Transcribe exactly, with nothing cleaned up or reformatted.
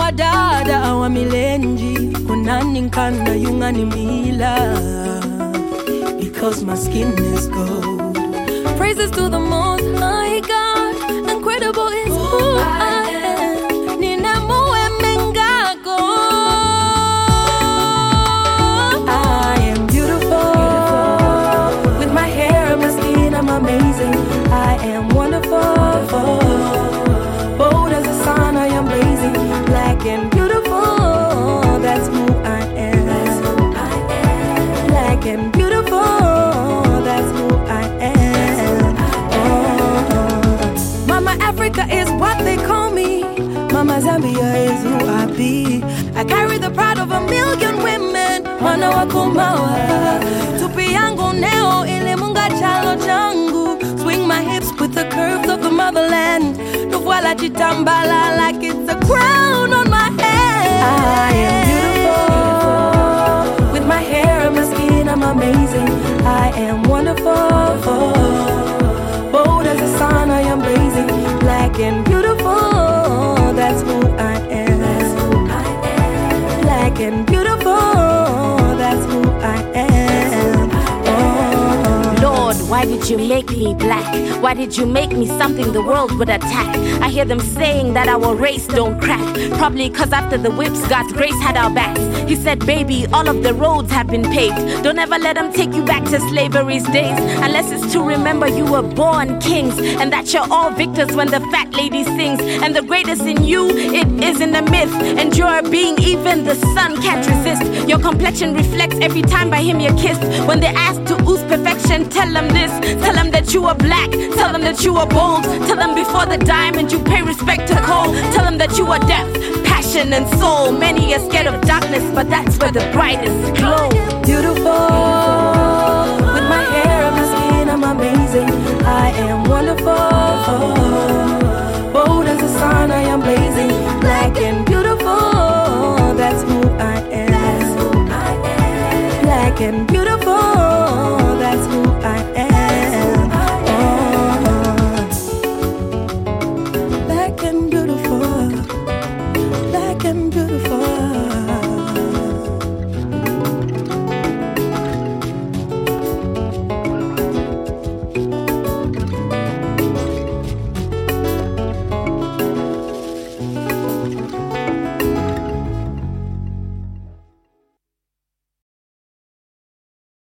wadada wa milenji kunaninkana yungani mila. Because my skin is gold. Praises to the Most High God. Incredible is who I am. Nina muwe mengago. I am beautiful. With my hair and my skin, I'm amazing. I am wonderful. Bold as the sun, I am blazing. Black and beautiful. That's who I am. That's who I am. Black and beautiful. That's who I am. Oh. Mama Africa is what they call me. Mama Zambia is who I be. I carry the pride of a million women. Wana wakumawa. Tupi yangu neo ile munga chalo changu. Swing my hips with the curves of the motherland. Nufuala chitambala like it's a crown on my head. I am beautiful. With my hair and my skin, I'm amazing. I am wonderful. Bold as the sun, I am blazing. Black and beautiful. That's who I am. That's who I am. Black and beautiful. That's who I am. Oh. Lord, why did you make me black? Why did you make me something the world would attack? I hear them saying that our race don't crack. Probably cause after the whips, God's grace had our backs. He said, baby, all of the roads have been paved. Don't ever let them take you back to slavery's days. Unless it's to remember you were born kings. And that you're all victors when the fat lady sings. And the greatest in you, it isn't a myth. And you're a being even the sun can't resist. Your complexion reflects every time by him you're kissed. When they ask to ooze perfection, tell them this. Tell them that you are black. Tell them that you are bold. Tell them before the diamond you pay respect to coal. Tell them that you are deaf, passion and soul. Many are scared of darkness, but that's where the brightest glow. Beautiful. With my hair and my skin, I'm amazing. I am wonderful. Bold as the sun, I am blazing. Black and beautiful. That's who I am. That's who I am. Black and beautiful.